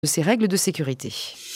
de ces règles de sécurité.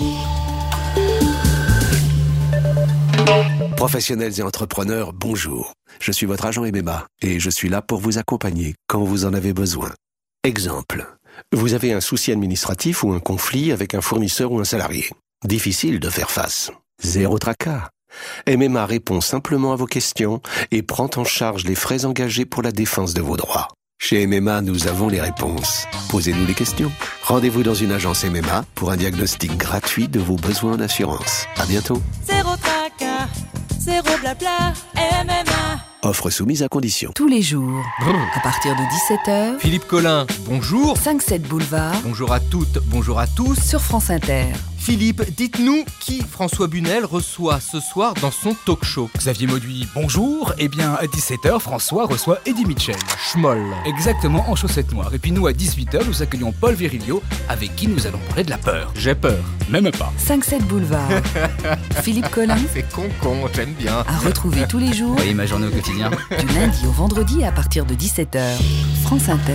Professionnels et entrepreneurs, bonjour. Je suis votre agent MMA et je suis là pour vous accompagner quand vous en avez besoin. Exemple, vous avez un souci administratif ou un conflit avec un fournisseur ou un salarié. Difficile de faire face. Zéro tracas. MMA répond simplement à vos questions et prend en charge les frais engagés pour la défense de vos droits. Chez MMA, nous avons les réponses. Posez-nous les questions. Rendez-vous dans une agence MMA pour un diagnostic gratuit de vos besoins d'assurance. À bientôt. Zéro tracas, zéro blabla, MMA. Offre soumise à condition. Tous les jours, à partir de 17h, Philippe Collin, bonjour. 5-7 Boulevard, Bonjour à toutes, bonjour à tous. sur France Inter. Philippe, dites-nous qui François Bunel reçoit ce soir dans son talk show. Xavier Mauduit, bonjour. Eh bien, à 17h, François reçoit Eddie Mitchell. Schmoll. Exactement, en chaussettes noires. Et puis nous, à 18h, nous accueillons Paul Virilio, avec qui nous allons parler de la peur. J'ai peur. Même pas. 5-7 Boulevard. Philippe Collin, C'est con, j'aime bien. à retrouver tous les jours, Voyez ma journée au quotidien. du lundi au vendredi à partir de 17h. France Inter.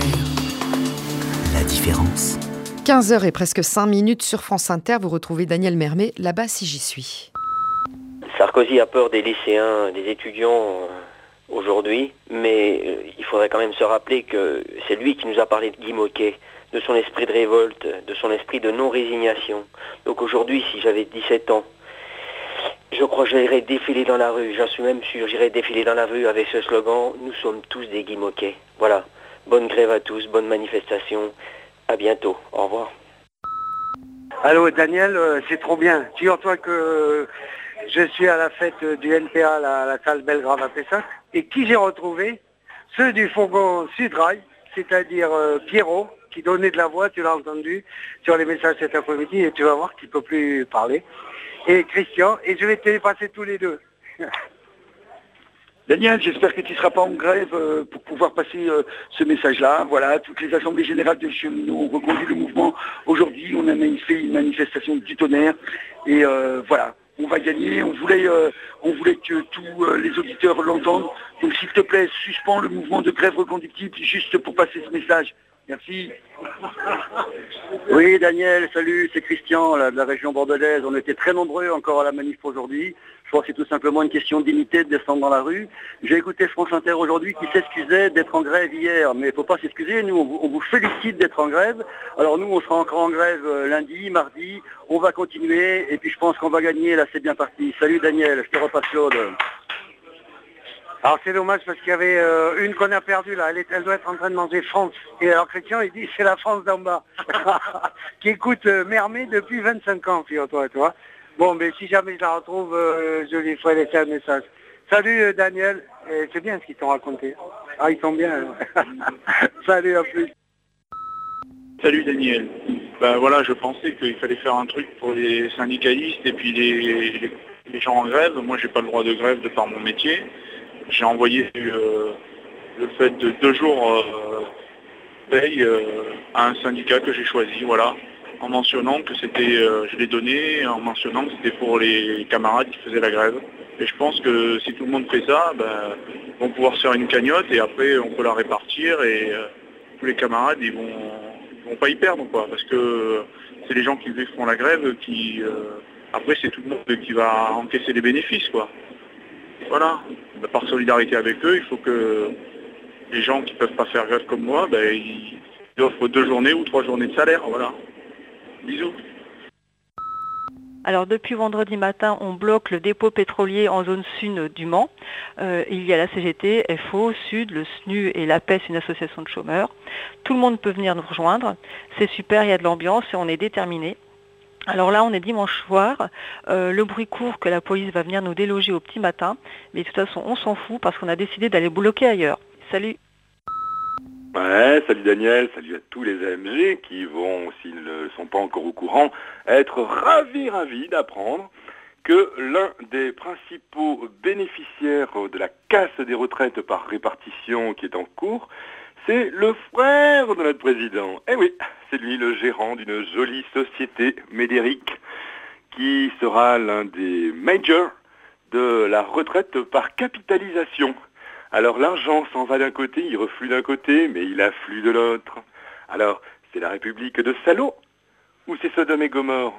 La différence. 15h et presque 5 minutes sur France Inter, vous retrouvez Daniel Mermet, là-bas si j'y suis. Sarkozy a peur des lycéens, des étudiants aujourd'hui, mais il faudrait quand même se rappeler que c'est lui qui nous a parlé de Guy Môquet, de son esprit de révolte, de son esprit de non-résignation. Donc aujourd'hui, si j'avais 17 ans, je crois que j'irais défiler dans la rue, j'en suis même sûr, j'irais défiler dans la rue avec ce slogan « Nous sommes tous des Guy Môquet ». Voilà, bonne grève à tous, bonne manifestation, à bientôt, au revoir. Allô Daniel, c'est trop bien. Figure-toi que je suis à la fête du NPA, la salle Belgrave à Pessac, et qui j'ai retrouvé? Ceux du fourgon Sudrail, c'est-à-dire Pierrot, qui donnait de la voix, tu l'as entendu, sur les messages cet après-midi, et tu vas voir qu'il ne peut plus parler. Et Christian, et je vais te les passer tous les deux. Daniel, j'espère que tu ne seras pas en grève pour pouvoir passer ce message-là. Voilà, toutes les assemblées générales de cheminots ont reconduit le mouvement. Aujourd'hui, on a fait une manifestation du tonnerre. Et voilà, on va gagner. On voulait que tous les auditeurs l'entendent. Donc s'il te plaît, suspends le mouvement de grève reconductible juste pour passer ce message. Merci. Oui Daniel, salut, c'est Christian là, de la région bordelaise. On était très nombreux encore à la manif aujourd'hui. Je crois que c'est tout simplement une question de dignité de descendre dans la rue. J'ai écouté France Inter aujourd'hui qui s'excusait d'être en grève hier, mais il ne faut pas s'excuser, nous on vous félicite d'être en grève. Alors nous on sera encore en grève lundi, mardi, on va continuer et puis je pense qu'on va gagner, là c'est bien parti. Salut Daniel, je te repasse Claude. Alors c'est dommage parce qu'il y avait une qu'on a perdue là, elle doit être en train de manger France. Et alors Christian il dit c'est la France d'en bas, qui écoute Mermet depuis 25 ans, figure-toi, tu vois. Bon, mais si jamais je la retrouve, je lui ferai laisser un message. Salut Daniel, et c'est bien ce qu'ils t'ont raconté. Ah, ils sont bien. Salut, à plus. Salut Daniel. Ben voilà, je pensais qu'il fallait faire un truc pour les syndicalistes et puis les gens en grève. Moi j'ai pas le droit de grève de par mon métier. J'ai envoyé le fait de 2 jours paye à un syndicat que j'ai choisi, voilà, en mentionnant que c'était, je l'ai donné, en mentionnant que c'était pour les camarades qui faisaient la grève. Et je pense que si tout le monde fait ça, ben, ils vont pouvoir se faire une cagnotte et après on peut la répartir et tous les camarades ils vont pas y perdre quoi, parce que c'est les gens qui font la grève qui après c'est tout le monde qui va encaisser les bénéfices quoi. Voilà, par solidarité avec eux, il faut que les gens qui ne peuvent pas faire grève comme moi, ben, ils offrent 2 journées ou 3 journées de salaire, voilà. Bisous. Alors depuis vendredi matin, on bloque le dépôt pétrolier en zone sud du Mans. Il y a la CGT, FO, Sud, le SNU et l'APES, une association de chômeurs. Tout le monde peut venir nous rejoindre. C'est super, il y a de l'ambiance et on est déterminés. Alors là, on est dimanche soir. Le bruit court que la police va venir nous déloger au petit matin. Mais de toute façon, on s'en fout parce qu'on a décidé d'aller bloquer ailleurs. Salut. Ouais, salut Daniel, salut à tous les AMG qui vont, s'ils ne sont pas encore au courant, être ravis d'apprendre que l'un des principaux bénéficiaires de la casse des retraites par répartition qui est en cours, c'est le frère de notre président. Eh oui, c'est lui le gérant d'une jolie société, Médéric, qui sera l'un des majors de la retraite par capitalisation. Alors l'argent s'en va d'un côté, il reflue d'un côté, mais il afflue de l'autre. Alors, c'est la République de salauds ou c'est Sodome et Gomorre?